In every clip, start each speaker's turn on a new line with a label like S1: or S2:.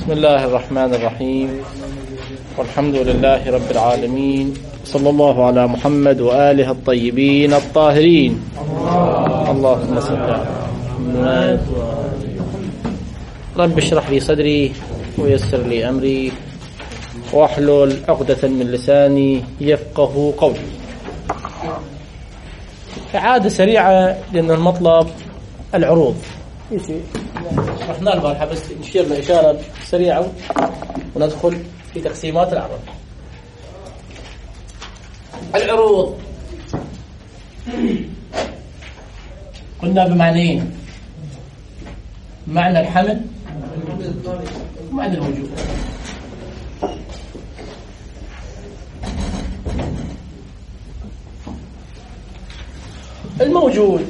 S1: بسم الله الرحمن الرحيم، والحمد لله رب العالمين، صلى الله على محمد وآله الطيبين الطاهرين. اللهم صل على محمد. رب اشرح لي صدري ويسر لي أمري واحلل عقدة من لساني يفقه قولي. إعادة سريعة لأن المطلب العروض رحنا البارحة، بس نشير لإشارة سريعة وندخل في تقسيمات العرض. العروض قلنا بمعنيين: معنى الحمل ومعنى الوجود. الموجود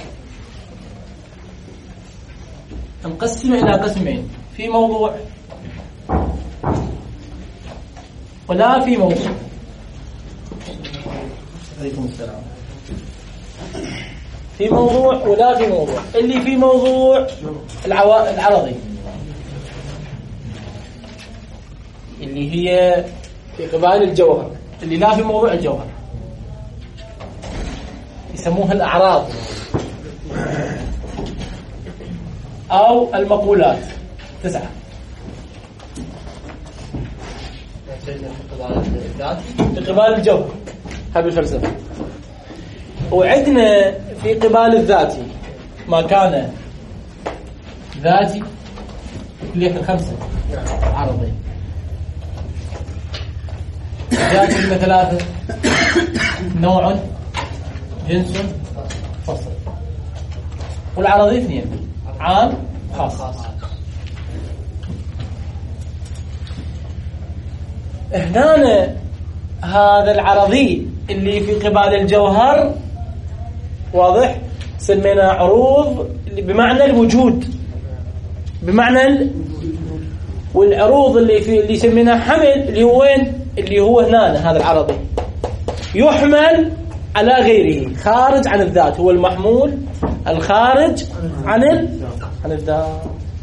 S1: نقسمه إلى قسمين: في موضوع ولا في موضوع. عليكم السلام. في موضوع ولا في موضوع. اللي في موضوع العرضي، اللي هي في قبال الجوهر، اللي لا في موضوع الجوهر، يسموها الأعراض أو المقولات. 9. في قبال الجوهر، هذه الفلسفة. وعندنا في قبال الذاتي ما كان ذاتي ليه 5 عرضي. ذاتي من 3: نوع، جنس، فصل. والعرضي 2: عام، خاص. هنا هذا العرضي اللي في قبال الجوهر واضح، سمينا عروض بمعنى الوجود، بمعنى والعروض اللي سمينا حمل اللي هو وين؟ اللي هو هنا هذا العرضي يحمل على غيره، خارج عن الذات، هو المحمول الخارج عن الذات.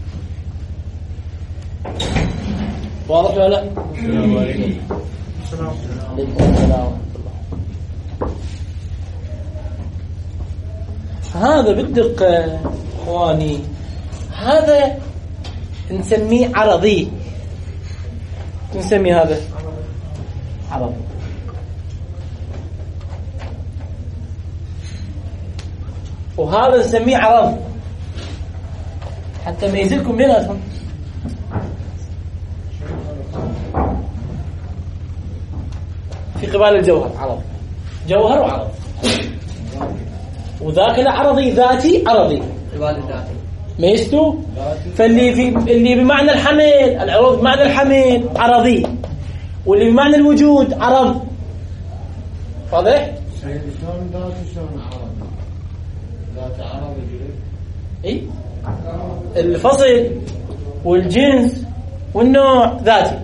S1: واضح ولا لا؟ السلام عليكم. السلام. هذا بالدقة اخواني، هذا نسميه عرضي. نسميه هذا عرضي. وهذا نسميه عرض حتى ما يزلكم بيناتهم. في قبال الجوهر عرض، جوهر وعرض. وذاك العرضي ذاتي، عرضي قبال الذاتي ميستو. اللي بمعنى الحمل، العروض بمعنى الحمل عرضي، واللي بمعنى الوجود عرض. واضح؟
S2: شلون ذاتي شلون عرضي؟ ذات عرضي
S1: اي الفصل والجنس والنوع ذاتي.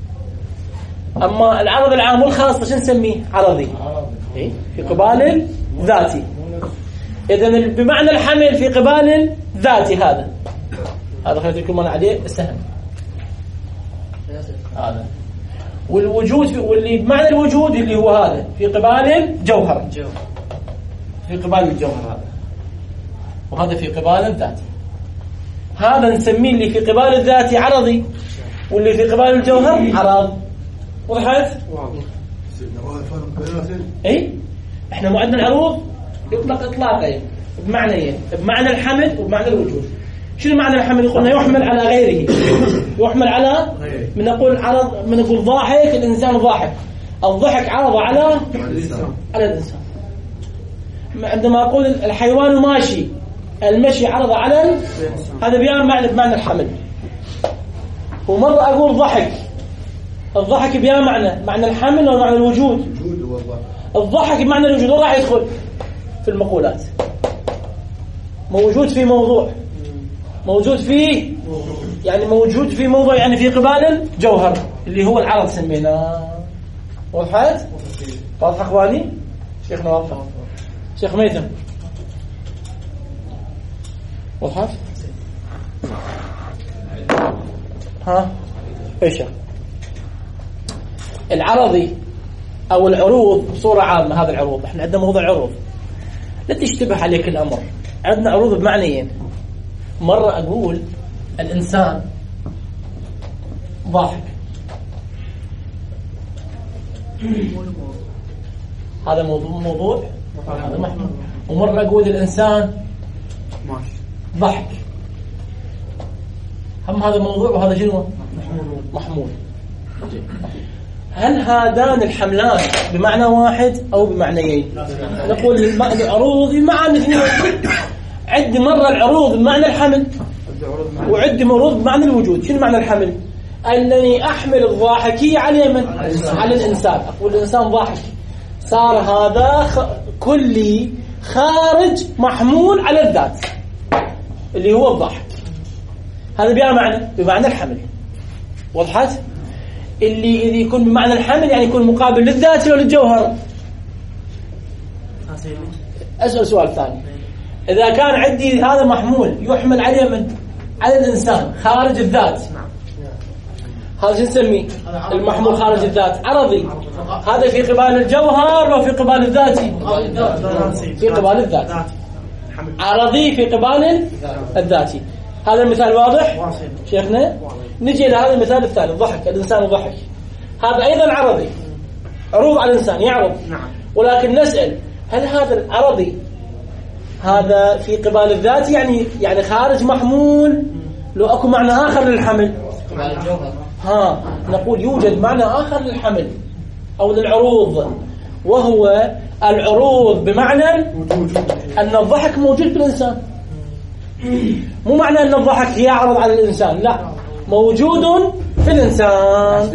S1: اما العرض العام والخاص شو نسميه؟ عرضي. اي في قبال الذاتي. اذا بمعنى الحمل في قبال الذاتي هذا خليت لكم انا عليه السهم هذا. والوجود واللي بمعنى الوجود اللي هو هذا في قبال الجوهر، في قبال الجوهر هذا، وهذا في قبال الذاتي. هذا نسميه اللي في قبال الذاتي عرضي، واللي في قبال الجوهر عرض. وضحت؟ اي احنا معدنا العروض يطلق اطلاقين بمعنيين: بمعنى الحمل وبمعنى الوجود. شنو معنى الحمل؟ قلنا يحمل على غيره، يحمل على من نقول عرض، من نقول ضاحك، الانسان ضاحك، الضحك عرض على الانسان. عندما اقول الحيوان ماشي، المشي عرض على هذا بمعنى الحمل. ومره اقول ضحك، الضحك معنى الحمل ومعنى الوجود. الضحك بمعنى الوجود راح يدخل في المقولات. موجود في موضوع، موجود في يعني موجود في موضوع، يعني في قبال الجوهر اللي هو العرض سميناه. وضحت؟ واضح اخواني؟ شيخنا واضح؟ شيخ ميثم وضحت؟ ها ايش العرضي او العروض بصورة عامة؟ هذا العروض، احنا عندنا موضوع عروض، لا تشتبه عليك الامر. عندنا عروض بمعنيين. مرة اقول الانسان ضاحك، هذا موضوع هذا محمول. ومرة اقول الانسان ضحك، هم هذا موضوع وهذا شنو محمول. هل هذان الحملان بمعنى واحد أو بمعنيين؟ نقول العروض بمعنى اثنين. عندي مرة العروض بمعنى الحمل، وعندي عروض بمعنى الوجود. شنو معنى الحمل؟ أنني أحمل الضاحكية على من؟ على الإنسان. أقول الإنسان ضاحك، صار هذا كلي خارج محمول على الذات اللي هو الضحك. هذا بمعنى الحمل. وضحت؟ اللي إذا يكون بمعنى الحمل يعني يكون مقابل للذات ولا للجوهر. أسأل سؤال ثاني. إذا كان عندي هذا محمول يحمل عليه من؟ على الإنسان خارج الذات، هذا شو نسميه؟ المحمول خارج الذات عرضي. هذا في قبال الجوهر وفي قبال الذاتي؟ في قبال الذات. عرضي في قبال الذاتي. هذا المثال واضح شيخنا؟ نجي إلى هذا المثال الثاني، الضحك. الإنسان ضحك، هذا أيضا عرضي، عروض على الإنسان يعرض. ولكن نسأل هل هذا العرضي هذا في قبال الذات يعني خارج محمول؟ لو أكو معنى آخر للحمل نقول يوجد معنى آخر للحمل أو للعروض، وهو العروض بمعنى أن الضحك موجود بالإنسان. مو معنى أن الضحك يعرض على الإنسان، لا، موجود في الإنسان.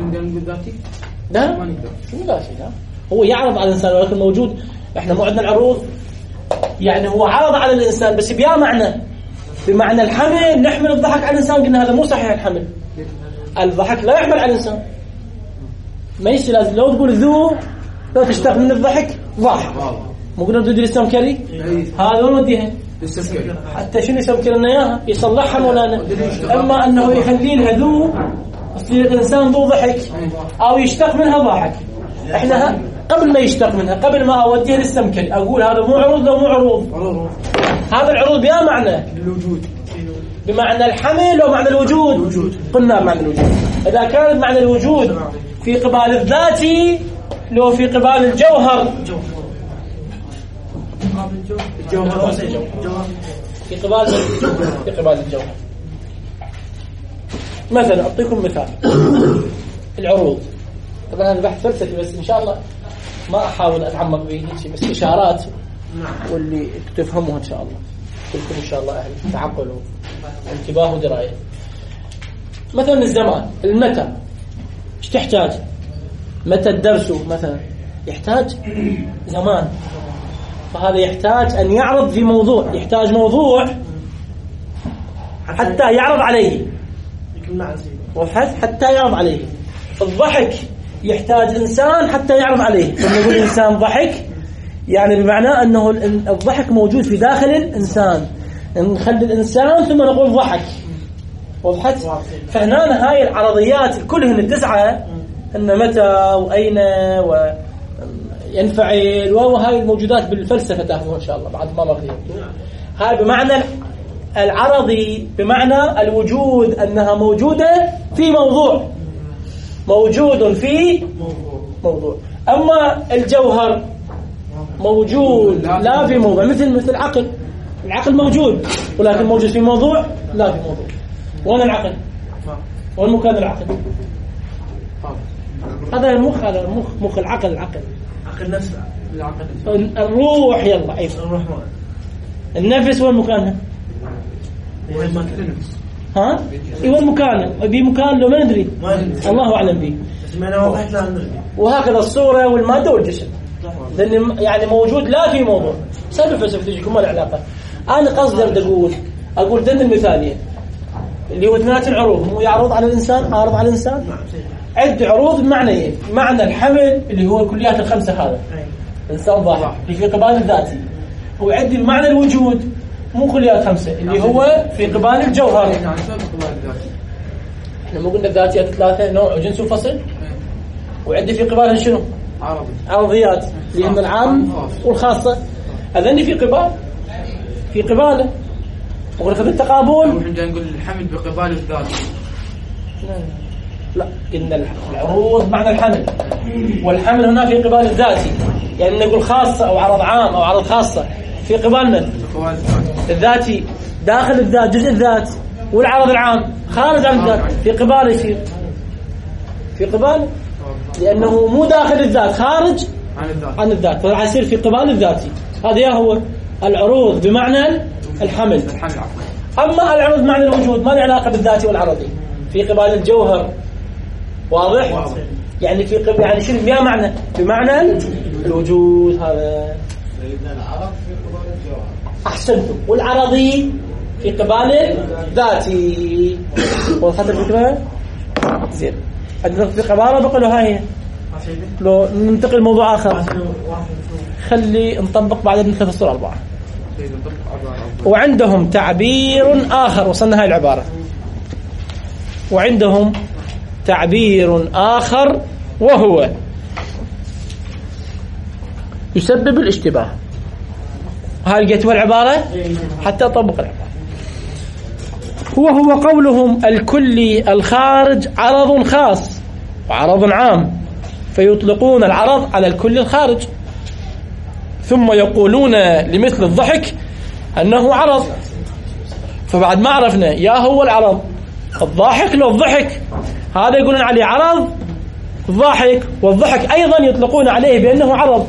S1: لا هو يعرض على الإنسان ولكن موجود. احنا مو عندنا العروض يعني هو عرض على الإنسان بس بيا معنى، بمعنى الحمل. نحمل الضحك على الإنسان، قلنا هذا مو صحيح. الحمل الضحك لا يحمل على الإنسان، ما يصير. لازم لو تقول ذو لو تشتق من الضحك ضحك، مو قلنا ذو السمكري هذا وين وديها؟ حتى شنو يسمكر لنا اياها؟ يصلحها مولانا. اما انه يخلي لها ذو يصير الانسان ذو ضحك او يشتق منها ضحك. احنا قبل ما يشتق منها، قبل ما اوديها للسمكري، اقول هذا مو عروض لو مو عروض. هذا العروض بها معنى الوجود، بمعنى الحمل ومعنى الوجود. قلنا معنى الوجود. اذا كان معنى الوجود في قبال الذاتي لو في قبال الجوهر، الجوهر في قبال الجوهر. مثلا أعطيكم مثال العروض. طبعا هذا بحث فلسفي بس إن شاء الله ما أحاول أتعمق به، بس إشارات واللي تفهموها إن شاء الله كلكم إن شاء الله أهل تعقل وانتباه ودراية. مثلا الزمان، المتى إيش تحتاج؟ متى الدرس مثلا يحتاج زمان، فهذا يحتاج أن يعرض في موضوع، يحتاج موضوع حتى يعرض عليه، حتى يعرض عليه. الضحك يحتاج إنسان حتى يعرض عليه. لما نقول إنسان ضحك يعني بمعنى أنه الضحك موجود في داخل الإنسان، نخلي الإنسان ثم نقول ضحك. وضحت؟ فهنا هاي العرضيات كلهن التسعة، أن متى وأين وينفعل وهاي الموجودات بالفلسفة تاخذوها إن شاء الله بعد ما ماخذين. هاي بمعنى العرضي بمعنى الوجود، أنها موجودة في موضوع، موجود في موضوع. أما الجوهر موجود لا في موضوع، مثل العقل موجود ولكن موجود في موضوع لا في موضوع. وين العقل؟ وين مكان العقل؟ هذا المخ، هذا مخ العقل. عقل نفس العقل، الروح. يلا عيسى الروح. النفس وين مكانها؟ ها؟ وين مكانه؟ بمكان لو ما ندري، الله أعلم به. وهكذا الصورة والمادة والجسم، لأن يعني موجود لا في موضوع. سبب فلسفة تجيكم ما العلاقة. أنا قصدي أقول ضمن المثالين اللي هو اثنات العروض، مو يعرض على الإنسان، عارض على الإنسان. عد عروض بمعنى معنى الحمل اللي هو الكليات الخمسة، هذا إنسان ضاحك في قبال الذاتي. وعد معنى الوجود مو كليات خمسة اللي هو في قبال الجوهر. احنا مو قلنا الذاتيات 3 نوع وجنس وفصل، وعندي في قبالها شنو؟ عرضيات اللي هم العام والخاصة. أذني في قباله وقل أخذ التقابل.
S3: احنا نقول الحمل بقبال الذات.
S1: لا قلنا العروض معنى الحمل، والحمل هنا في قبال الذاتي، يعني نقول خاصة أو عرض عام أو عرض خاصة في قبالنا الذاتي داخل الذات جزء الذات، والعرض العام خارج عن الذات في قبال يصير في قبال، لأنه مو داخل الذات خارج عن الذات، فراح يصير في قبال الذاتي. هذا هو العروض بمعنى الحمل. أما العروض بمعنى الوجود ما له علاقة بالذاتي والعرضي، في قبال الجوهر. واضح؟ يعني في قبال يعني شنو بها معنى بمعنى الوجود. هذا
S2: سيدنا العرض في قبال الجوهر.
S1: أحسنتم. والعرضي في قبال الذاتي. وصلت الفكرة؟ زين. عندنا في قبالة بقى له هاي. لو ننتقل لموضوع آخر خلي نطبق بعد من 3 أسطر 4. وعندهم تعبير آخر، وصلنا هاي العبارة. وعندهم تعبير آخر وهو يسبب الاشتباه. هاي لقيتوا العبارة حتى أطبق العبارة. وهو قولهم الكلي الخارج عرض خاص وعرض عام، فيطلقون العرض على الكل الخارج، ثم يقولون لمثل الضحك أنه عرض. فبعد ما عرفنا يا هو العرض الضاحك لو الضحك، هذا يقولون عليه عرض الضاحك، والضحك أيضا يطلقون عليه بأنه عرض.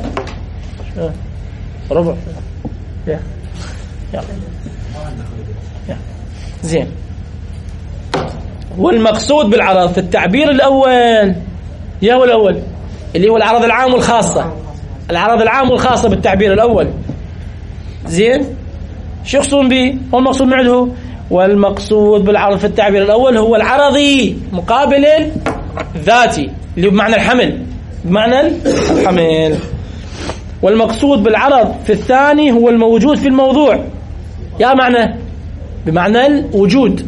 S1: ربع يا زين. والمقصود بالعرض في التعبير الأول يا هو الأول اللي هو العرض العام والخاصة. العرض العام والخاصة بالتعبير الأول. زين. شو يقصدون به؟ هو المقصود معه. والمقصود بالعرض في التعبير الأول هو العرضي مقابل الذاتي اللي بمعنى الحمل، بمعنى الحمل. والمقصود بالعرض في الثاني هو الموجود في الموضوع، يا معنى بمعنى الوجود،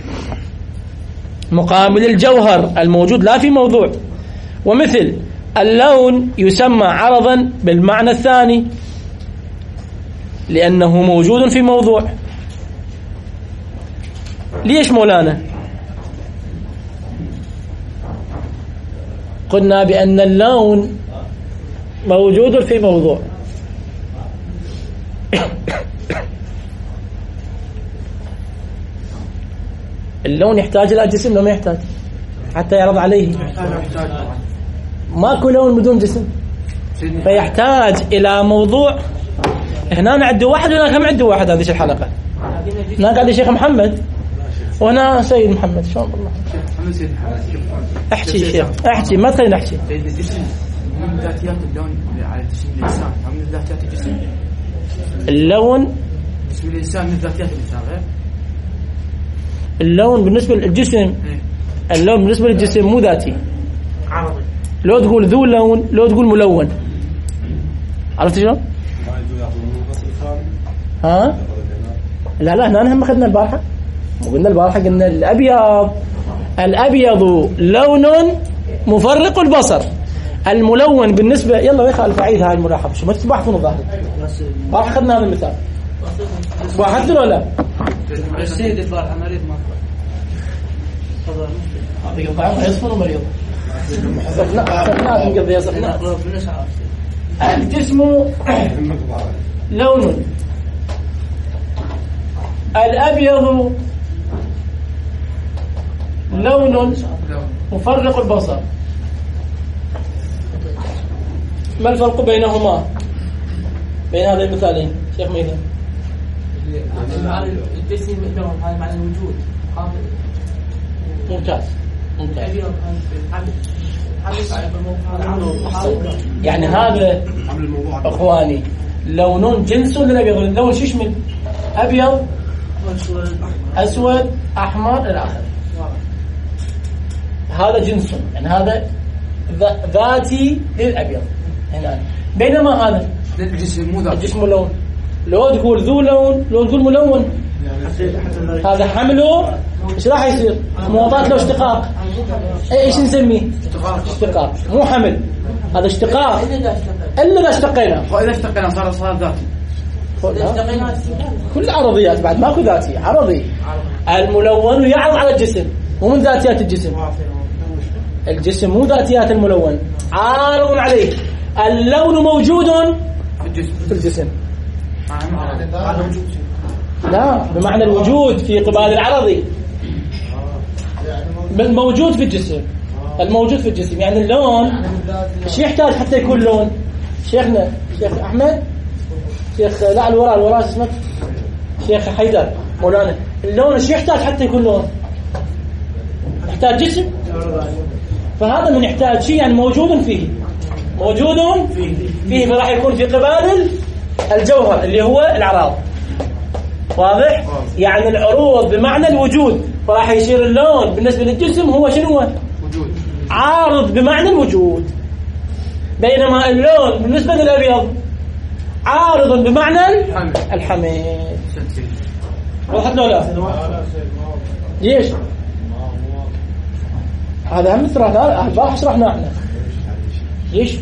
S1: مقابل الجوهر الموجود لا في موضوع. ومثل اللون يسمى عرضا بالمعنى الثاني لأنه موجود في موضوع. ليش مولانا؟ قلنا بأن اللون موجود في موضوع. اللون يحتاج إلى جسم ولا ما يحتاج حتى يعرض عليه؟ ماكو لون بدون جسم، فيحتاج إلى موضوع. هنا نعد واحد وهناك هم عد واحد. هذه الحلقة هناك قاعد الشيخ محمد وهنا سيد محمد. شلون بالله احكي شيخ احكي ما تخليني احكي.
S3: من ذاتيات اللون على جسم الإنسان، من ذاتيات الجسم
S1: اللون
S3: جسم الإنسان من ذاتيات الإنسان غير
S1: اللون بالنسبة للجسم. اللون بالنسبة للجسم مو ذاتي،
S3: عرضي.
S1: لو تقول ذو لون لو تقول ملون. عرفت شلون؟ ها؟ لا هنا هم أخذنا البارحة، قلنا البارحة قلنا الأبيض لون مفرق البصر. الملون بالنسبة يلا يخالف أعيد هاي الملاحظة شو ما تبحثون الظاهر. البارحة أخذنا هذا المثال واحد ولا لا؟
S3: السيد البارحة مريض ما
S1: هذا يقطع يصفر مريض. لا نقضي يصفر. الجسم لون، الأبيض لون مفرق البصر. ما الفرق بينهما بين هذين المثالين شيخ ميثم؟
S3: الجسم عندهم هذا معنى الوجود.
S1: ممتاز. يعني هذا اخواني لون جنس ولا ابيض؟ اللون شو يشمل؟ ابيض اسود احمر الى اخره. هذا جنس، يعني هذا ذاتي للابيض هنا. بينما هذا
S3: الجسم مو ذاتي،
S1: الجسم لون. لو تقول ذو لون لو تقول ملون هذا حمله ايش راح يصير؟ مواطاة له اشتقاق. ايش نسميه؟ اشتقاق، مو حمل، هذا اشتقاق. الا اذا اشتقينا،
S3: واذا اشتقينا صار ذاتي.
S1: كل عرضيات بعد ماكو ذاتي، عرضي. الملون يعرض على الجسم، مو من ذاتيات الجسم. الجسم مو ذاتيات الملون، عارض عليه. اللون موجود في الجسم، لا بمعنى الوجود في قبال العرضي. موجود في الجسم، الموجود في الجسم. يعني اللون ايش يحتاج حتى يكون لون؟ شيخنا شيخ احمد، شيخ لا الوراء اسمك شيخ حيدر مولانا، اللون ايش يحتاج حتى يكون لون؟ يحتاج جسم. فهذا من يحتاج شيء يعني موجود فيه، موجود فيه، فراح يكون في قبال الجوهر اللي هو الأعراض. واضح؟ يعني العروض بمعنى الوجود، فراح يصير اللون بالنسبة للجسم هو شنو؟
S3: وجود.
S1: عارض بمعنى الوجود. بينما اللون بالنسبة للأبيض عارض بمعنى الحميد. وضحت له لا؟ ليش؟ هذا هم شرحناه، البارح شرحناه احنا. ليش؟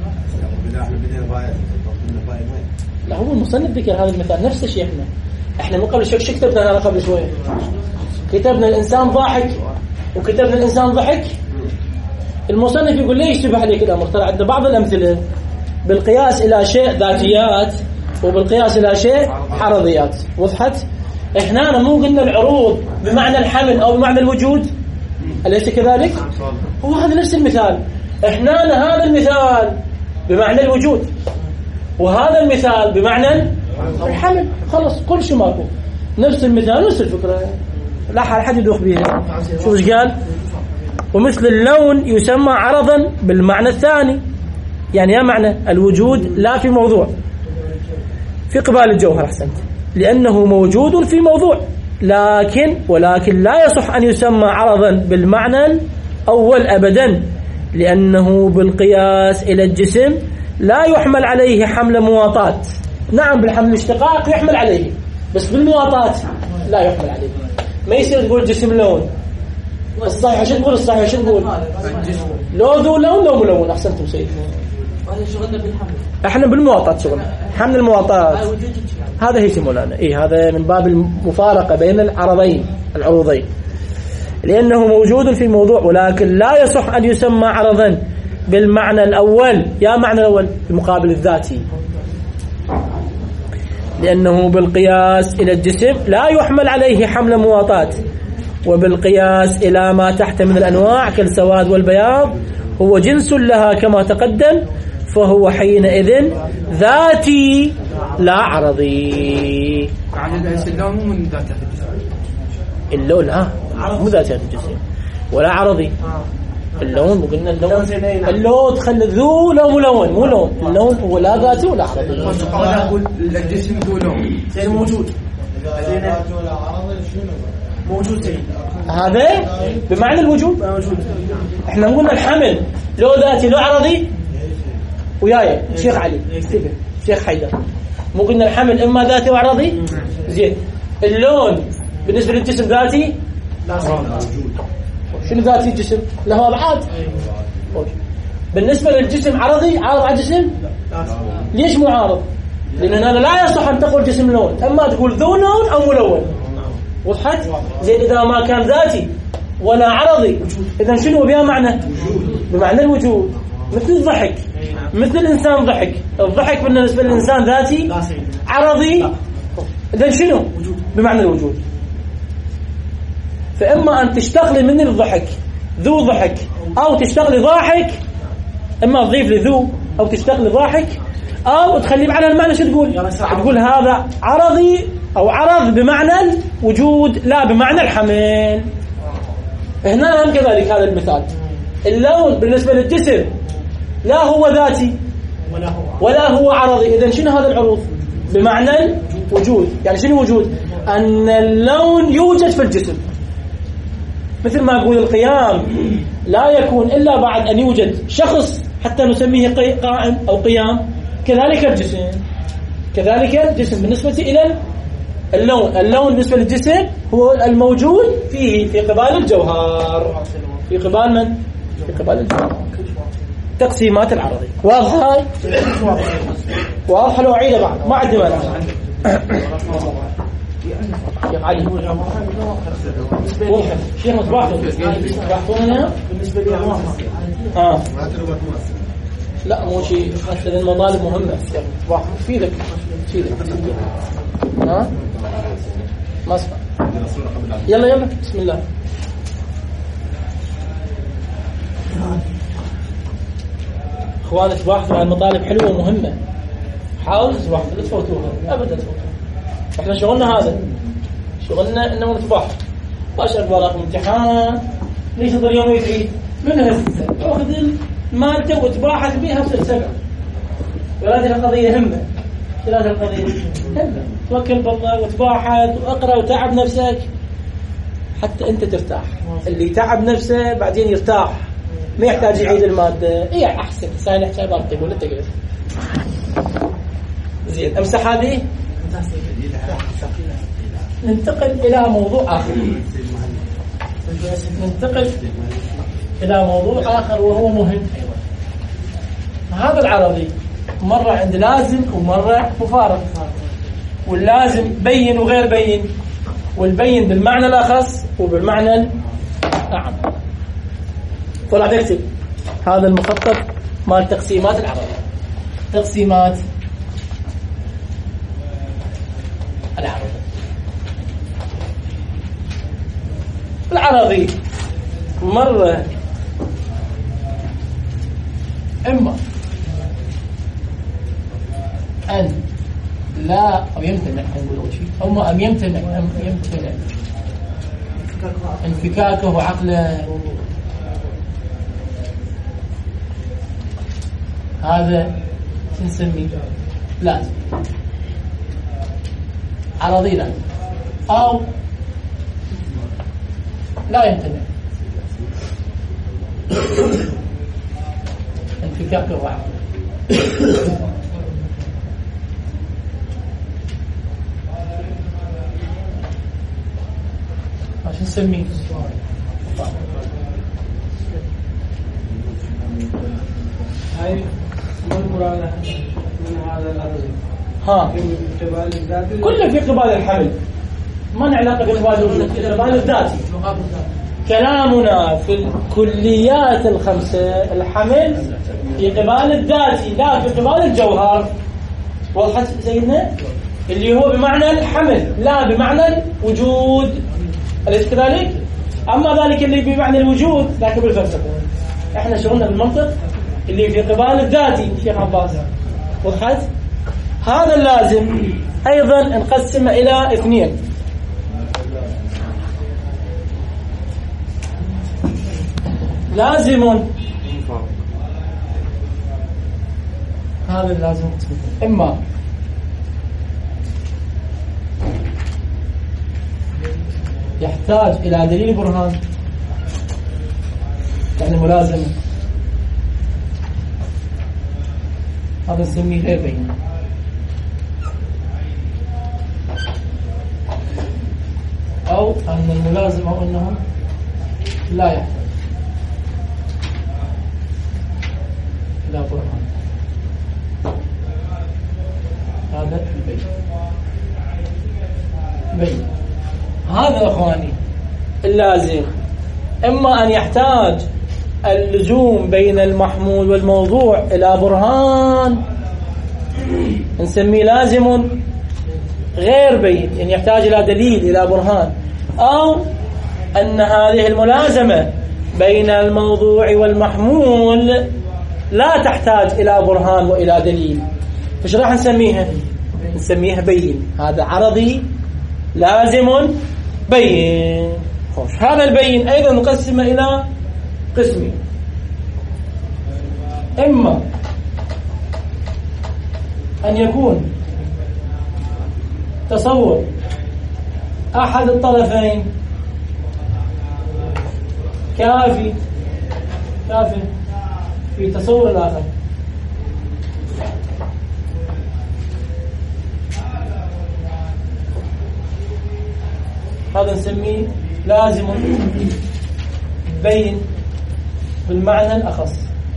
S1: لا هو المصنف ذكر هذا المثال نفس الشيء. احنا من قبل شو كتبنا هذا قبل شويه؟ كتبنا الانسان ضاحك وكتبنا الانسان ضحك. المصنف يقول ليش يشتبه عليك الامر؟ ترى عندنا بعض الامثله بالقياس الى شيء ذاتيات وبالقياس الى شيء عرضيات. وضحت؟ احنا مو قلنا العروض بمعنى الحمل او بمعنى الوجود، أليس كذلك؟ هو هذا نفس المثال. احنا هذا المثال بمعنى الوجود وهذا المثال بمعنى الحمل. خلص كل شيء ماكو، نفس المثال نفس الفكرة، لا حد يدوخ بيها. شو ايش قال؟ ومثل اللون يسمى عرضا بالمعنى الثاني، يعني يا معنى الوجود لا في موضوع في قبال الجوهر. أحسنت، لأنه موجود في موضوع، ولكن لا يصح أن يسمى عرضا بالمعنى الأول أبدا، لأنه بالقياس إلى الجسم لا يحمل عليه حمل مواطاة. نعم بالحمل الاشتقاق يحمل عليه، بس بالمواطاة لا يحمل عليه. ما يصير تقول جسم لون. الصحيح شو تقول؟ الصحيح شو تقول؟ لو ذو لون لو ملون. أحسنتم سيد.
S4: شغلنا بالحمل،
S1: احنا بالمواطاة شغلنا، حمل المواطاة. هذا هي مولانا. هذا من باب المفارقة بين العروضين، لأنه موجود في موضوع، ولكن لا يصح أن يسمى عرضا بالمعنى الأول. يا معنى الأول المقابل الذاتي، لأنه بالقياس إلى الجسم لا يحمل عليه حمل مواطاة، وبالقياس إلى ما تحت من الأنواع كالسواد والبياض هو جنس لها كما تقدم، فهو حينئذ ذاتي لا عرضي.
S3: اللون مو من ذاتيات الجسم.
S1: اللون مو ذاتيات الجسم ولا عرضي. اللون قلنا اللون تخلي ذو لو ملون، مو لون. اللون هو لا ذاتي ولا عرضي.
S3: أنا أقول الجسم ذو لون موجود. موجود
S1: هذا بمعنى الوجود. احنا قلنا الحمل لو ذاتي لو عرضي. وياي شيخ علي شيخ حيدر، مو قلنا الحمل اما ذاتي وعرضي؟ زين. اللون بالنسبه للجسم ذاتي؟ لا. شنو ذاتي الجسم؟ له ابعاد. بالنسبه للجسم عرضي، عارض على الجسم؟ ليش مو عارض؟ لان انا لا يصح ان تقول جسم لون، اما تقول ذو لون او ملون. وضحت؟ زين. اذا ما كان ذاتي ولا عرضي، اذا شنو بها معنى؟ بمعنى الوجود. مثل الضحك، مثل الإنسان ضحك. الضحك بالنسبة للإنسان ذاتي عرضي، إذن شنو؟ بمعنى الوجود. فإما أن تشتغلي من الضحك ذو ضحك، أو تشتغلي ضاحك، إما تضيف لي ذو أو تشتغلي ضاحك، أو تخلي على المعنى. شو تقول؟ تقول هذا عرضي أو عرض بمعنى الوجود لا بمعنى الحمل. هنا هم كذلك هذا المثال. اللون بالنسبة للجسم لا هو ذاتي ولا هو عرضي، إذن شنو هذا العروض؟ بمعنى الوجود. يعني شنو وجود؟ أن اللون يوجد في الجسم، مثل ما أقول القيام لا يكون إلا بعد أن يوجد شخص حتى نسميه قائم أو قيام. كذلك الجسم بالنسبة إلى اللون بالنسبة للجسم هو الموجود فيه في قبال الجوهر. في قبال من؟ في قبال الجوهر. تقسيمات العرضي واضحة هاي؟ واضحة لو أعيدها بعد ما عندي مانع. شيخ علي وضحت شيخ مصباح هنا
S4: بالنسبة لي
S1: لا مو شيء مثلا المطالب مهمة. واحد فيدك ها ما اسمع. يلا بسم الله. اخوان تباحثوا عن المطالب حلوة ومهمة. حاولوا تباحثوا لا تفوتوها ابدا تفوتوها. احنا شغلنا هذا شغلنا انه نتباحث. باشر وراكم امتحان ليش هذا اليوم يعيد منها اخذ مادة وتباحث بها بسلسلة. وهذه القضية همة. هذه القضية همة. توكل بالله وتباحث واقرأ وتعب نفسك حتى أنت ترتاح. اللي تعب نفسه بعدين يرتاح ما يحتاج يعيد المادة. إيه أحسن سهل يحتاج بارتب ولا تقدر زين. أمسح هذه. ننتقل إلى موضوع آخر. وهو مهم أيضا. هذا العرضي مرة عند لازم ومرة مفارق. واللازم بين وغير بين. والبين بالمعنى الأخص وبالمعنى الأعم. طلع تكتب هذا المخطط مال تقسيمات العرضي. تقسيمات العرضي مرة إما أن لا أو يمتنع نقول شيء أو أم يمتنع انفكاكه وعقله. هذا نسميه لازم عرضي لازم أو لا يمتنع انفكاكه وعقله. عشان نسميه
S2: هاي المرادة من هذا العرضي في قبال الذاتي
S1: كله في قبال الحمل. ما علاقة بالقبال الذاتي. كلامنا في الكليات الخمسة الحمل في قبال الذاتي لا في قبال الجوهر. وضحت سيدنا اللي هو بمعنى الحمل لا بمعنى الوجود. أليس كذلك؟ أما ذلك اللي بمعنى الوجود ذاك بالفلسفة. احنا شغلنا بالمنطق اللي في قبال الذاتي. شيخ عباس وضحت؟ هذا اللازم أيضا نقسمه إلى اثنين. لازم هذا اللازم إما يحتاج إلى دليل برهان يعني ملازمة. هذا نسميه غير بين. أو أن الملازم أو أنه لا يحتاج إلى برهان. هذا البين. بين هذا أخواني اللازم إما أن يحتاج اللزوم بين المحمول والموضوع إلى برهان نسميه لازم غير بين يعني يحتاج إلى دليل إلى برهان. أو أن هذه الملازمة بين الموضوع والمحمول لا تحتاج إلى برهان وإلى دليل. فش راح نسميها؟ نسميها بين. هذا عرضي لازم بين. خوش. هذا البين أيضا نقسمه إلى قسمين. إما أن يكون تصور أحد الطرفين كافي في تصور الآخر. هذا نسميه لازم بين بالمعنى الأخص.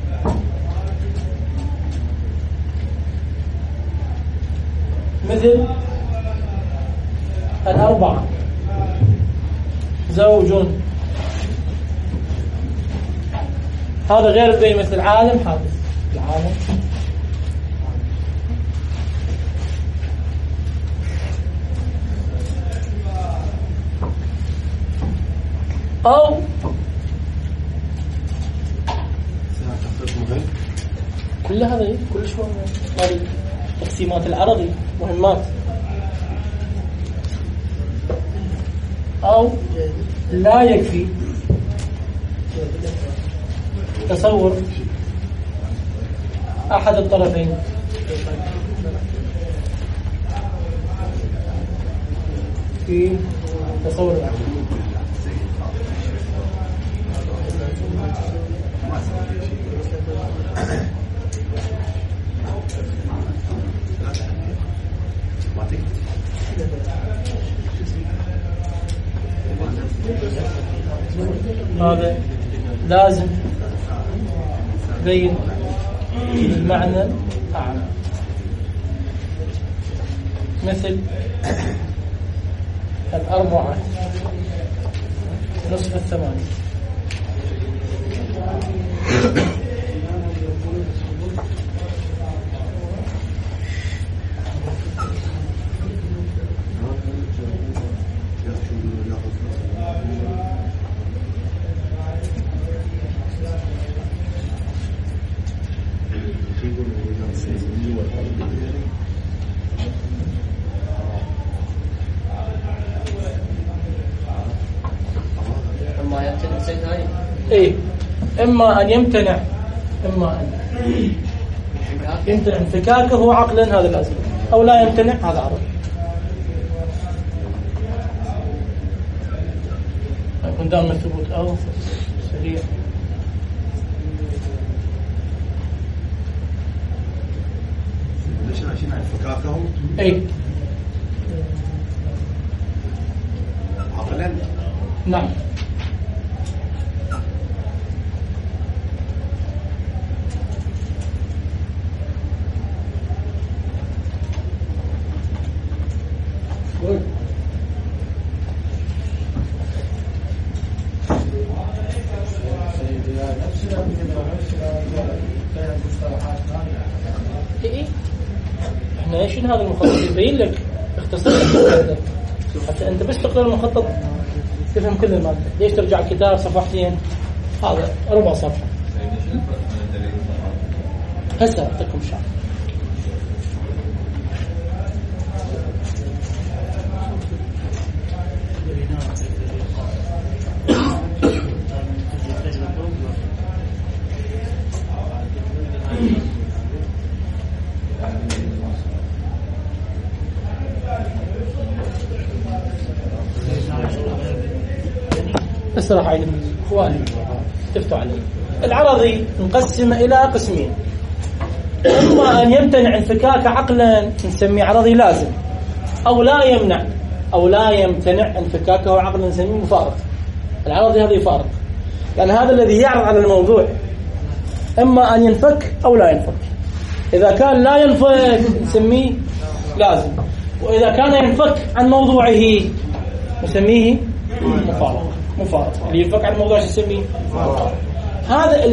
S1: مثل الأربعة زوج، هذا غير البين. مثل العالم حادث، العالم أو كل هذا كل شوية هذه تقسيمات العرضي مهمات. أو لا يكفي تصور أحد الطرفين في تصور العقل. هذا لازم بين المعنى الأعلى. مثل الأربعة نصف الثمانية. إيه، إما أن يمتنع، إما أن يمتنع انفكاكه عقلا، هذا لازم، أو لا يمتنع، هذا عرض. يكون دائما الثبوت أو سريع.
S5: ليش عايشين على انفكاكه؟
S1: إيه،
S5: عقلا.
S1: نعم. إيه، احنا ايش هذا المخطط يبين لك اختصار حتى انت بس تقرأ المخطط تفهم كل المادة. ليش ترجع الكتاب صفحتين، هذا ربع صفحة. هسه أعطيكم شعر. بس راح أعيد إخواني تفتوا عليه. العرضي نقسم إلى قسمين، إما أن يمتنع انفكاك عقلا نسميه عرضي لازم، أو لا يمنع أو لا يمتنع انفكاكه عقلا نسميه مفارق. العرضي هذا يفارق، يعني هذا الذي يعرض على الموضوع إما أن ينفك أو لا ينفك. إذا كان لا ينفك نسميه لازم، وإذا كان ينفك عن موضوعه نسميه مفارق. اللي ينفك عن الموضوع نسميه مفارق. هذا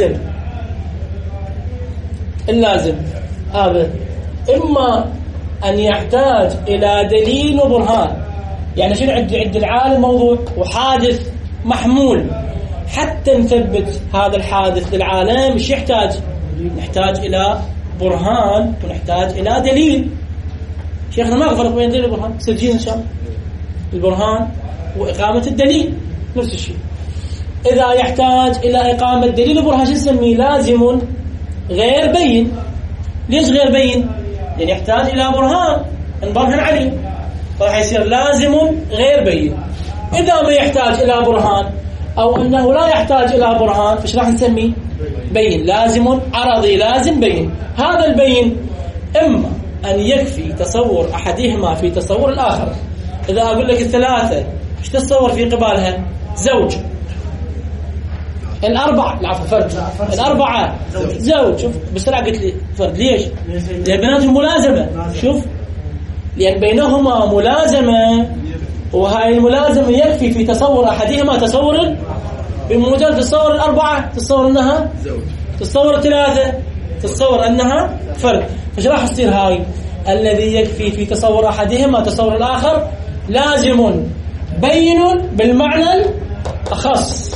S1: اللازم هذا إما أن يحتاج إلى دليل وبرهان. يعني شنو عند العالم موضوع وحادث محمول، حتى نثبت هذا الحادث للعالم مش نحتاج إلى برهان ونحتاج إلى دليل. شيخنا ما فرق بين دليل وبرهان، سجين إن شاء الله. البرهان وإقامة الدليل نفس الشيء. إذا يحتاج إلى إقامة دليل وبرهان شو نسميه؟ لازم غير بين. ليش غير بين؟ لأن يحتاج إلى برهان نبرهن عليه، فراح يصير لازم غير بين. إذا ما يحتاج إلى برهان أو أنه لا يحتاج إلى برهان فش راح نسميه؟ بين. لازم عرضي لازم بين. هذا البين إما أن يكفي تصور أحدهما في تصور الآخر. إذا أقول لك الثلاثة ايش تتصور في قبالها؟ زوج. الأربعة العفو فرد. الأربعة زوج. شوف بسرعة قلت لي فرد. ليش؟ لأن بيناتهم ملازمة. شوف لأن بينهما ملازمة، وهاي الملازمة يكفي في تصور أحدهما تصور. بمجرد تصور الأربعة تتصور أنها زوج، تتصور الثلاثة تتصور أنها فرد. فايش راح تصير هاي؟ الذي يكفي في تصور أحدهما تصور الآخر لازم بين بالمعنى الأخص.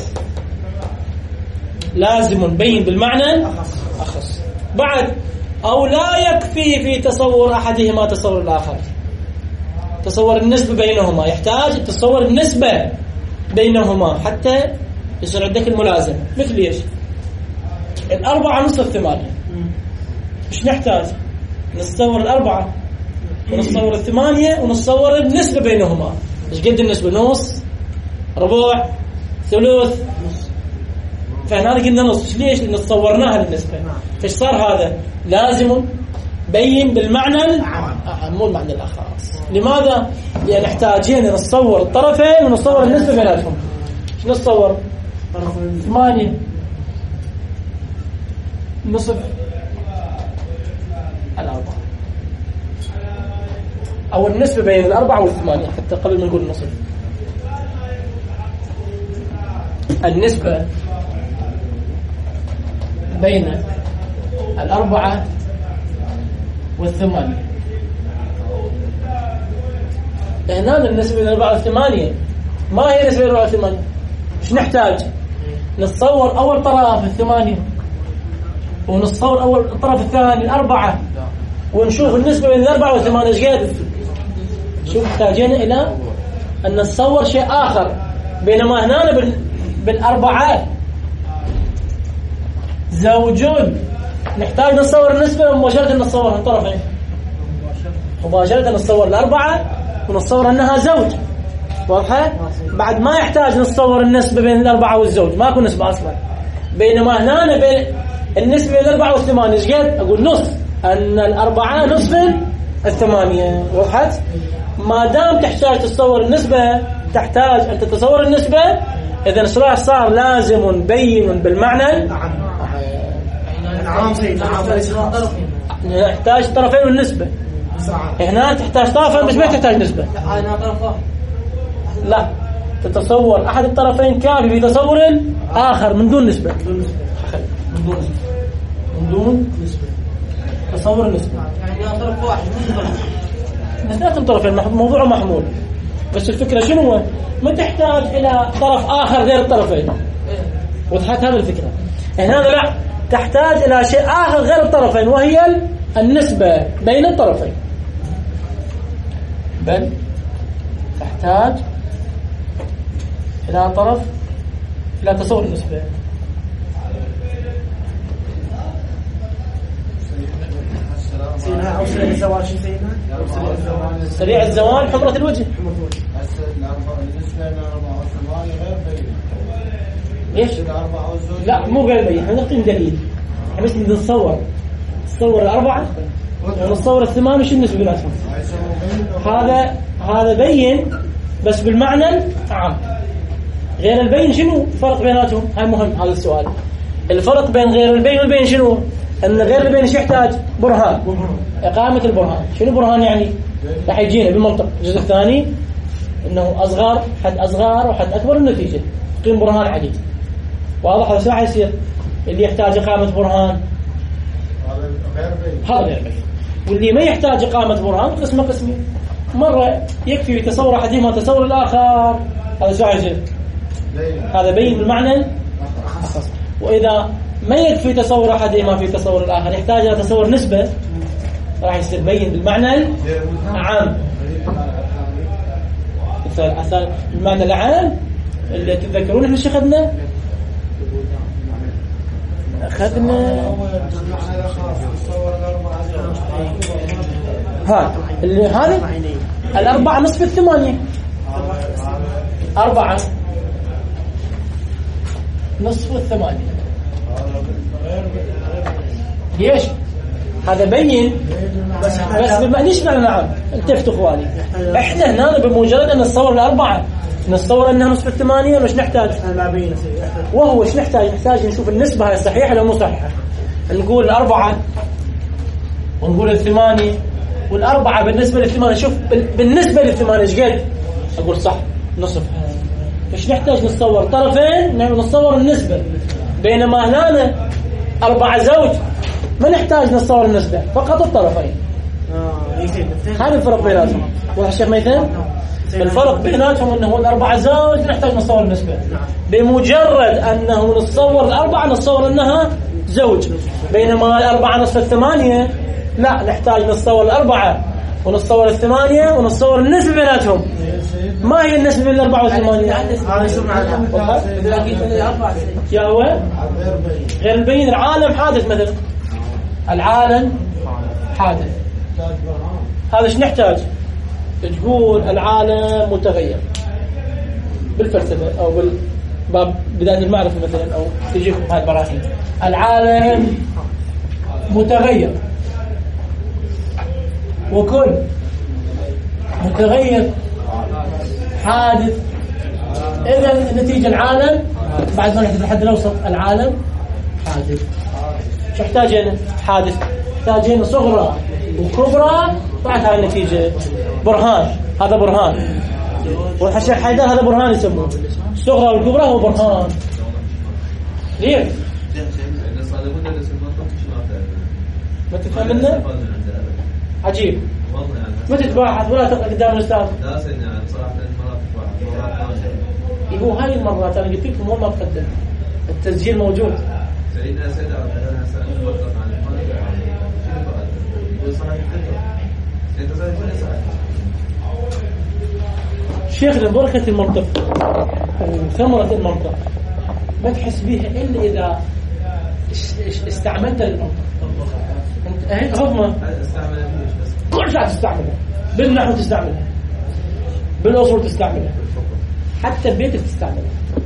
S1: لازم بين بالمعنى الأخص. بعد أو لا يكفي في تصور أحدهما تصور الآخر. تصور النسبة بينهما يحتاج تصور النسبة بينهما حتى يصير عندك الملازم. مثل ايش؟ الأربعة نصف الثمانية. مش نحتاج نتصور الأربعة ونتصور الثمانية ونتصور النسبة بينهما. ايش قد النسبة؟ نص، ربع، ثلث. فهنا قلنا نص. ليش؟ لأن تصورناها للنسبة. فايش صار هذا؟ لازم بين بالمعنى مو المعنى الأخص. لماذا؟ لأن نحتاجين نتصور الطرفين ونتصور النسبة بيناتهم. ايش نتصور؟ 8 نصف الأربعة، أو النسبة بين الأربعة والثمانية حتى قبل ما نقول النصف. النسبة بين الأربعة والثمانية. هنا النسبة بين الأربعة والثمانية. ما هي النسبة بين الأربعة والثمانية؟ إيش نحتاج؟ نتصور أول طرف الثمانية، ونتصور أول الطرف الثاني الأربعة، ونشوف النسبة بين الأربعة والثمانية إيش قد. شوف محتاجين إلى أن نتصور شيء آخر. بينما هنا بالأربعة زوجون نحتاج نتصور النسبة مباشرة نتصور الطرفين. مباشرة نتصور الأربعة ونتصور أنها زوج. واضحة؟ بعد ما يحتاج نتصور النسبة بين الأربعة والزوج، ما أكون نسبة أصلا. بينما هنا بين النسبة بين الأربعة والثمانية إيش قد؟ أقول نصف، أن الأربعة نصف الثمانية. وضحت؟ ما دام تحتاج تتصور النسبة تحتاج أن تتصور النسبة. إذا الصراع صار لازم بين بالمعنى.
S2: نعم سيد.
S1: نحتاج طرفين والنسبة. هنا تحتاج طرفين مش ما تحتاج نسبة. لا، تتصور أحد الطرفين كافي في تصور آخر من دون نسبة. من دون نسبة. تصور النسبة.
S4: يعني طرف واحد
S1: نسبة طرفين موضوع محمول. بس الفكرة شنو هو؟ ما تحتاج إلى طرف آخر غير الطرفين. وضحت هذه الفكرة. هنا لا، تحتاج إلى شيء آخر غير الطرفين، وهي النسبة بين الطرفين. بل تحتاج إلى طرف إلى تصور النسبة. سريع الزوال حمرة الوجه. ليش؟ لا مو غير بين. احنا نقيم دليل. احنا بس نتصور الأربعة ونتصور الثمانية شو النسبة بيناتهم. هذا بين بس بالمعنى عام. غير البين شنو الفرق بيناتهم؟ هاي مهم هذا السؤال. الفرق بين غير البين والبين شنو؟ أن غير البين شو يحتاج؟ برهان. إقامة البرهان. شنو برهان يعني؟ راح يجينا بالمنطق الجزء الثاني إنه أصغر حد أصغر وحد أكبر النتيجة قيم برهان عديد. واضح؟ هذا شو راح يصير؟ اللي يحتاج إقامة برهان هذا غير بين، واللي ما يحتاج إقامة برهان قسمه قسمين. مرة يكفي تصور أحدهما تصور الآخر. هذا شو راح يصير؟ هذا بين بالمعنى أخص. وإذا ما يكفي تصور أحدهما في تصور الآخر يحتاج إلى تصور نسبة راح يصير بين بالمعنى عام. مثال المعنى العام اللي تتذكرون احنا شو أخذنا هذا الأربعة نصف الثمانية. 4 نصف الثمانية. ليش؟ هذا بين بس بالمعنى. ليش معنى نعم؟ التفتوا اخواني. احنا هنا بمجرد ان نتصور الأربعة نتصور أنها نصف الثمانية وش نحتاج؟ وهو إيش نحتاج نشوف النسبة هي صحيحة ولا مو صحيحة. نقول الأربعة ونقول الثمانية، والأربعة بالنسبة للثمانية شوف بالنسبة للثمانية إيش قد؟ أقول صح نصف. إيش نحتاج نتصور طرفين نتصور النسبة، بينما هنا 4 زوج ما نحتاج نتصور النسبة فقط الطرفين. هذا الفرق بيناتهم. واضح الشيخ ميثم؟ الفرق بيناتهم أنه الأربعة زوج نحتاج نتصور النسبة، بمجرد أنه نتصور الأربعة نتصور أنها زوج، بينما الأربعة نصف الثمانية لا نحتاج نتصور الأربعة ونتصور الثمانية ونتصور النسبة بيناتهم. ما هي النسبة بين الأربعة والثمانية؟ يا هو غير البين. العالم حادث مثلا، العالم حادث، هذا ايش نحتاج؟ تقول العالم متغير بالفلسفة أو بالباب بداية المعرفة مثلا، أو تجيكم هاي البراهين. العالم متغير وكل متغير حادث. إذا النتيجة العالم بعد ما نحدث الحد الأوسط العالم حادث. شو احتاجين؟ حادث. احتاجين صغرى وكبرى بعد هاي النتيجة برهان. هذا برهان. والحشيخ حيدر هذا برهان يسموه. الصغرى والكبرى هو برهان. ليه؟ ما تفهم منه؟ عجيب. ما تتباحث ولا تقرأ قدام الأستاذ.
S5: لا سيدنا صراحة مرات
S1: يقول هاي المرات أنا قلت لكم هو ما تقدم التسجيل موجود.
S5: سيدنا سيدنا أنا سألت مرة عن
S1: شيخنا بركة المنطق وثمرة المنطق ما تحس بيها إلا إذا استعملت المنطق. كل شيء تستعملها، بالنحو تستعملها، بالأصول تستعملها، حتى ببيتك تستعملها.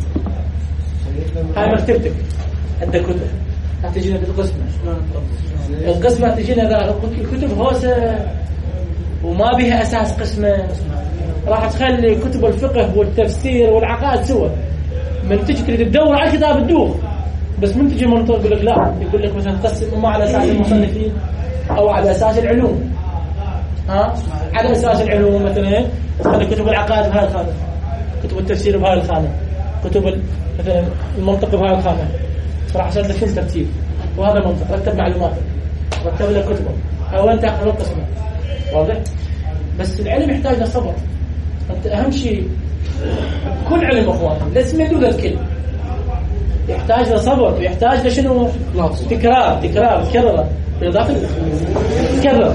S1: هاي مكتبتك عندك كتب هتجينا بالقسمة، القسمة هتجينا الكتب هوسة وما بها أساس قسمة، راح تخلي كتب الفقه والتفسير والعقائد سوا. من تجي تريد تدور على كتاب تدور، بس من تجي منطق يقول لك لا، يقول لك مثلا قسم ما على أساس المصنفين أو على أساس العلوم. على أساس العلوم مثلا تخلي كتب العقائد بهاي الخانة، كتب التفسير بهاي الخانة، كتب مثلا المنطق بهاي الخانة. راح أسأل لك كل ترتيب، وهذا منطق رتب معلوماتك، رتب لك كتبه، أو أنت أقرأ القسمة. واضح؟ بس العلم يحتاج لصبر. أنت أهم شيء كل علم أخواني لا تسمعوا ذا الكلمة، يحتاج لصبر ويحتاج لشنو؟ تكرار كرر بالإضافة كرر.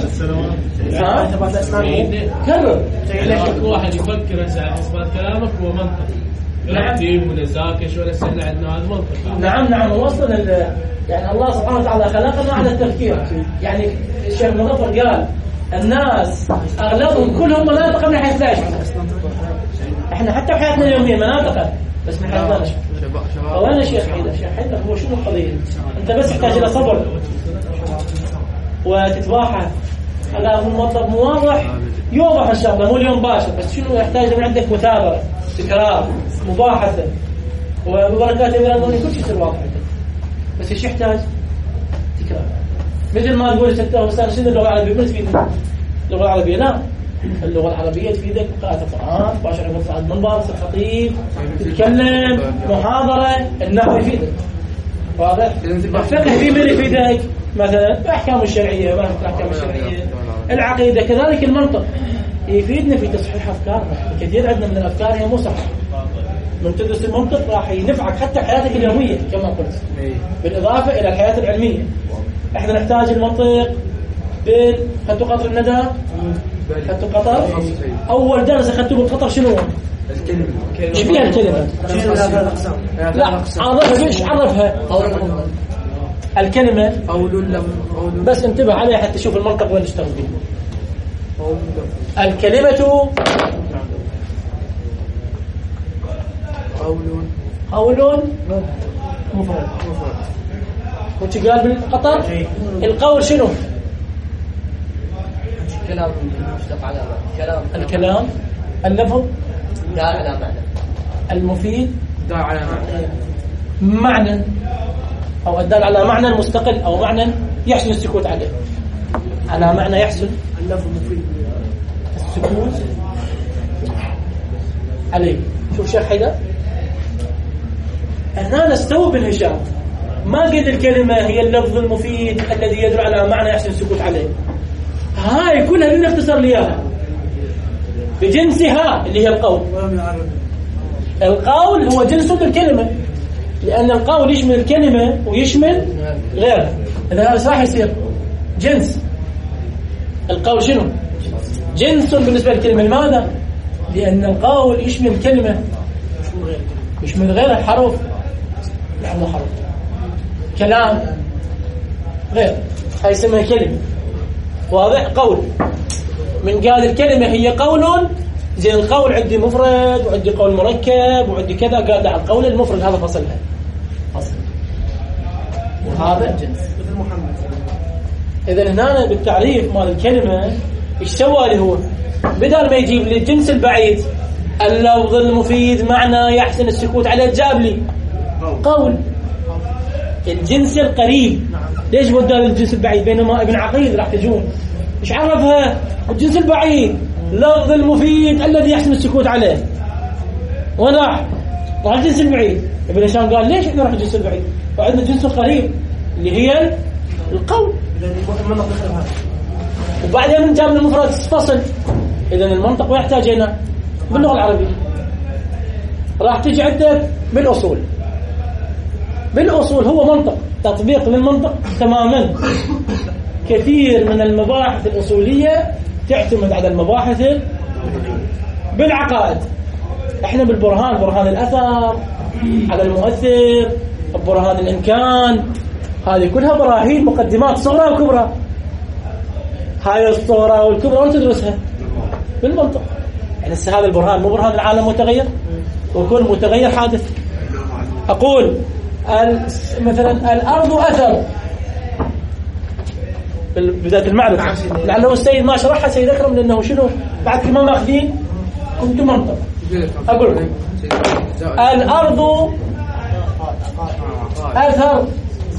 S1: كرر.
S2: ليش واحد يفكر على إثبات كلامك هو منطق. ترتيب ونزاكش ولا سهل عندنا هذا منطق.
S1: نعم وصلنا يعني الله سبحانه وتعالى خلقنا على التفكير. يعني الشيخ مظفر قال الناس أغلبهم كلهم مناطق من حيث لا يشعر. احنا حتى في حياتنا اليومية مناطق بس من حيث لا نشعر. أولا شيخ حيدر هو شنو القضية؟ أنت بس تحتاج إلى صبر وتتباحث. هذا هو المطلب واضح يوضح إن شاء الله، مو اليوم باشر، بس شنو يحتاج من عندك؟ مثابرة، تكرار، مباحثة، وببركات الله كل شيء يصير واضح عندك. بس ايش يحتاج؟ تكرار. مثل ما تقول أستاذ شنو اللغة العربية؟ ما تفيدك اللغة العربية؟ لا، اللغة العربية تفيدك قراءة القرآن، مباشرة قراءة المنبر، الخطيب، تتكلم، محاضرة، النحو يفيدك. واضح؟ الفقه في من يفيدك؟ مثلا الأحكام الشرعية، ما الأحكام الشرعية، العقيدة، كذلك المنطق يفيدنا في تصحيح أفكارنا. كثير عندنا من الأفكار هي مو صح. من تدرس المنطق راح ينفعك حتى في حياتك اليومية كما قلت، بالإضافة إلى الحياة العلمية. احنا نحتاج المنطق خدتوا قطر الندى؟ خدتوا قطر؟ أول درس أخذتوا بالقطر شنو هو؟
S3: الكلمة.
S1: ايش فيها الكلمة؟ لا عرفها. ايش عرفها؟ الكلمة بس انتبه عليها حتى تشوف المنطق وين نشتغل فيه. الكلمة قول مفرد. وش قال بالقطر؟ القول شنو؟
S4: كلام مشتق على كلام.
S1: الكلام اللفظ
S4: لا على معنى.
S1: المفيد
S3: دال على
S1: معنى أو الدال على معنى مستقل أو معنى يحسن السكوت عليه، على معنى يحسن
S4: اللفظ المفيد
S1: السكوت عليه. شوف شيخ حيدر، هنا نستوعب بن هشام ما قد الكلمة هي اللفظ المفيد الذي يدل على معنى يحسن السكوت عليه، هاي كلها اللي نختصر ليها بجنسها اللي هي القول. القول هو جنس الكلمة، لأن القول يشمل الكلمة ويشمل غيرها، إذا هذا راح يصير جنس. القول شنو؟ جنس بالنسبة للكلمة. لماذا؟ لأن القول يشمل الكلمة يشمل غيرها، حرف لعله حرف كلام غير، هاي اسمها كلمة. واضح؟ قول من قال الكلمة هي قول، زي القول عندي مفرد وعندي قول مركب وعندي كذا، قال لا القول المفرد هذا فصلها فصل، وهذا جنس مثل محمد. إذا هنا بالتعريف مال الكلمة ايش سوى لي هو؟ بدل ما يجيب لي الجنس البعيد اللفظ المفيد معنى يحسن السكوت عليه، جاب لي قول الجنس القريب. ليش بدل الجنس البعيد؟ بينما ابن عقيل راح تجون ايش عرفها؟ الجنس البعيد لفظ المفيد الذي يحسن السكوت عليه، وراح الجنس البعيد. ابن هشام قال ليش احنا نروح الجنس البعيد وعندنا الجنس القريب اللي هي القول، وبعدين جاب المفرد فصل. اذا المنطق ويحتاج هنا باللغه العربيه راح تجي عندك بالاصول. بالاصول هو منطق، تطبيق للمنطق تماما. كثير من المباحث الاصوليه تعتمد على المباحث بالعقائد. احنا بالبرهان، برهان الاثر على المؤثر، برهان الامكان، هذه كلها براهين مقدمات صغرى وكبرى. هاي الصغرى والكبرى وانت تدرسها بالمنطق. يعني هذا البرهان مو برهان العالم متغير، وكل متغير حادث. اقول مثلا الارض اثر بداية المعرفة، لعله السيد ما شرحها سيد أكرم، لأنه شنو بعد كل ما ماخذين كنت منطق. أقول الأرض أثر،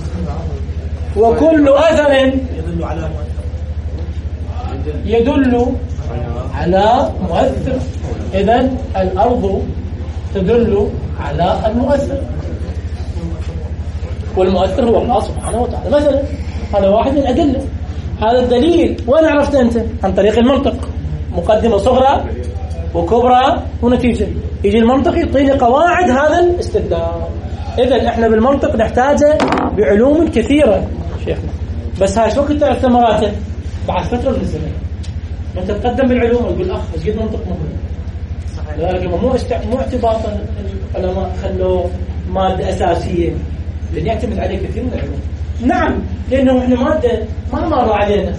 S1: وكل أثر يدل على مؤثر. إذن الأرض تدل على المؤثر، والمؤثر هو الله سبحانه وتعالى. مثلا هذا واحد من الأدلة. هذا الدليل وين عرفت أنت؟ عن طريق المنطق، مقدمة صغرى وكبرى ونتيجة. يجي المنطق يعطيني قواعد هذا الاستدلال. إذن إحنا بالمنطق نحتاجه بعلوم كثيرة شيخنا، بس هاي شو وقت تعرف ثمراته؟ بعد فترة من الزمن. ما أنت تقدم بالعلوم وتقول أخ إيش قد منطق مهم. لذلك مو اعتباطا العلماء خلوه مادة أساسية، لأن يعتمد عليه كثير من العلوم. نعم، لأنه إحنا مادة ما مر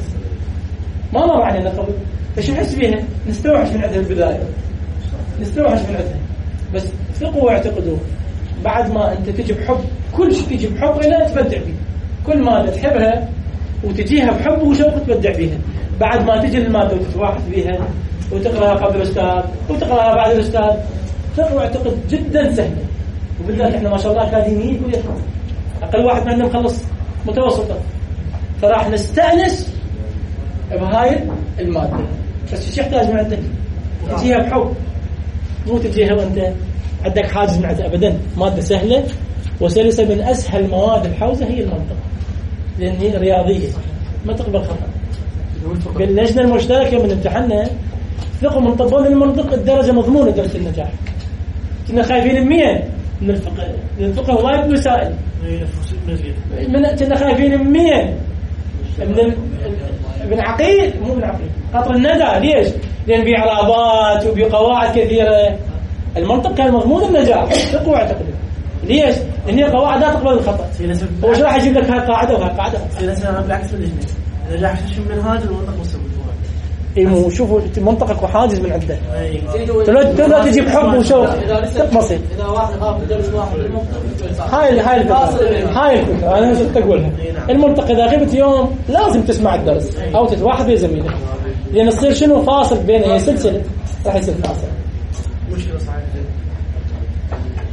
S1: علينا قبل، فش نحس بيها؟ نستوحش من عندها البداية، نستوحش من عندها، بس ثقوا واعتقدوا. بعد ما أنت تجي بحب، كل شيء تجي بحب إلى تبدع فيه. كل مادة تحبها وتجيها بحب وشوق تبدع فيها. بعد ما تجي المادة وتتواحد فيها وتقرأها قبل الأستاذ وتقرأها بعد الأستاذ، ثقوا واعتقد جدا سهلة. وبالذات إحنا ما شاء الله أكاديميين كلية، أقل واحد منا مخلص متوسطة، فراح نستأنس بهاي المادة. بس ايش يحتاج من عندك؟ تجيها بحب، مو تجيها وانت عندك حاجز من عندها ابدا. مادة سهلة وسلسة، من اسهل مواد الحوزة هي المنطق، لان هي رياضية ما تقبل خطأ. باللجنة المشتركة من امتحاننا ثقوا من طبون المنطق الدرجة مضمونة درجة النجاح. كنا خايفين 100 من الفقه، لأن الفقه وايد مسائل. كنا خايفين 100 من ابن عقيل، مو ابن عقيل، قطر الندى. ليش؟ لأن في عرابات وفي قواعد كثيرة. المنطق كان مضمون النجاح، ثقوا واعتقدوا. ليش؟ لأن هي قواعد لا تقبل الخطأ. هو ايش راح يجيب لك هاي قاعدة وهاي قاعدة؟
S4: أنا بالعكس من اللجنة، النجاح شو من هذا المنطق مستوى.
S1: إيه، شوفوا منطقك وحاجز من عنده. تقدر تجيب حب وشوق بسيط.
S4: إذا واحد غاب درس واحد
S1: هاي الفكرة أنا قلت أقولها. المنطق إذا غبت يوم لازم تسمع الدرس أو تتواحد في زميلك، لأن يصير شنو فاصل بين هي سلسلة، راح يصير فاصل.
S4: مشكلة صحيحة.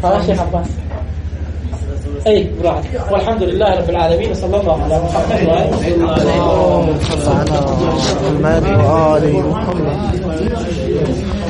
S1: خلاص يا عباس. اي براحتك. والحمد لله رب العالمين، صلى الله على محمد وآله.
S6: اللهم صل على محمد وآل محمد.